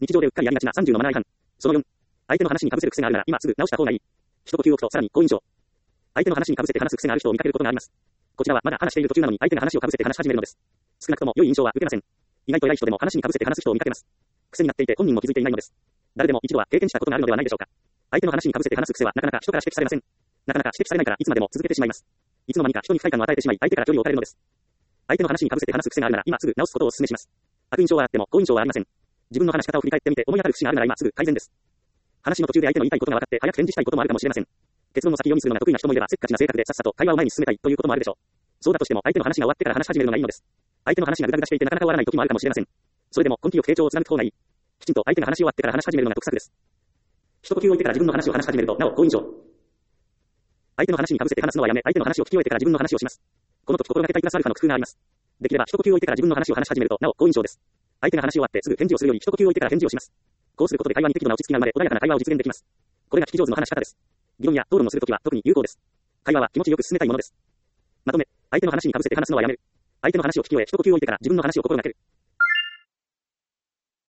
日常でうっかりやりがちな30のマナー違反。その4、相手の話に被せる癖があるなら今すぐ直した方がいい。一呼吸置くとさらに好印象。相手の話に被せて話す癖がある人を見かけることがあります。こちらはまだ話している途中なのに相手が話を被せて話し始めるのです。少なくとも良い印象は受けません。意外と偉い人でも話に被せて話す人を見かけます。癖になっていて本人も気づいていないのです。誰でも一度は経験したことがあるのではないでしょうか。相手の話に被せて話す癖はなかなか人から指摘されません。なかなか指摘されないからいつまでも続けてしまいます。いつの間にか人に不快感を与えてしまい相手から距離を置かれるのです。相手の話に被せて話す癖があるなら今すぐ直すことをお勧めします。悪印象はあっても好印象はありません。自分の話し方を振り返ってみて思い当たる節があるなら今すぐ改善です。話の途中で相手の言いたいことが分かって早く返事したいこともあるかもしれません。結論を先読みするのが得意な人もいればせっかちな性格でさっさと会話を前に進めたいということもあるでしょう。そうだとしても相手の話が終わってから話し始めるのがいいのです。相手の話がグダグダしていてなかなか終わらない時もあるかもしれません。それでも根気よく傾聴を貫く方がいい。きちんと相手が話し終わってから話し始めるのが得策です。一呼吸置いてから自分の話を話し始めるとなお好印象。相手の話に被せて話すのはやめ、相手の話を聞き終えてから自分の話をします。この時心がけたいプラスアルファの工夫があります。できれば一呼吸置いてから自分の話を話し始めるとなお好印象です。相手が話し終わってすぐ返事をするより一呼吸置いてから返事をします。こうすることで会話に適度な落ち着きが生まれ穏やかな会話を実現できます。これが聞き上手の話し方です。議論や討論をするときは特に有効です。会話は気持ちよく進めたいものです。まとめ、相手の話に被せて話すのはやめる。相手の話を聞き終え一呼吸置いてから自分の話を心がける。